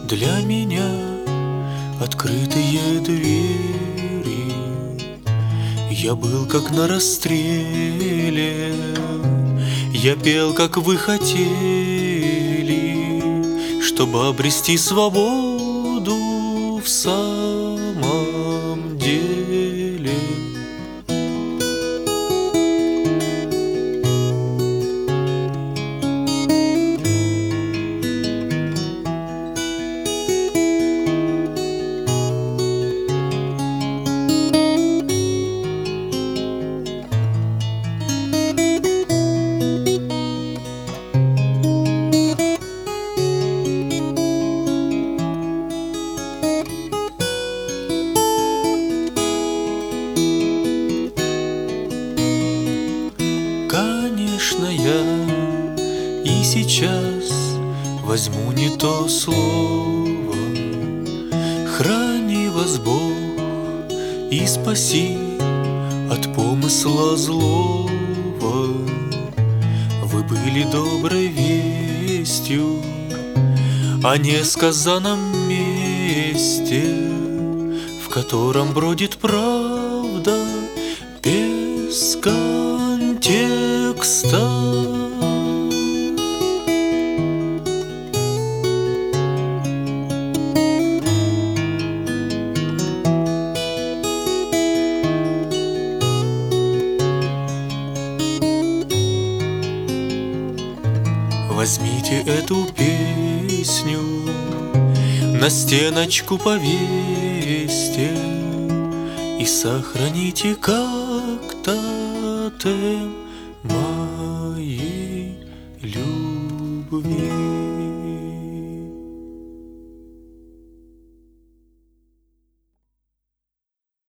Для меня открытые двери. Я был как на расстреле, я пел, как вы хотели, чтобы обрести свободу в самом деле. Конечно, я и сейчас возьму не то слово. Храни вас Бог и спаси от помысла злого. Вы были доброй вестью о несказанном месте, в котором бродит правда без контекста. Возьмите эту песню, на стеночку повесьте и сохраните как тотем моей любви.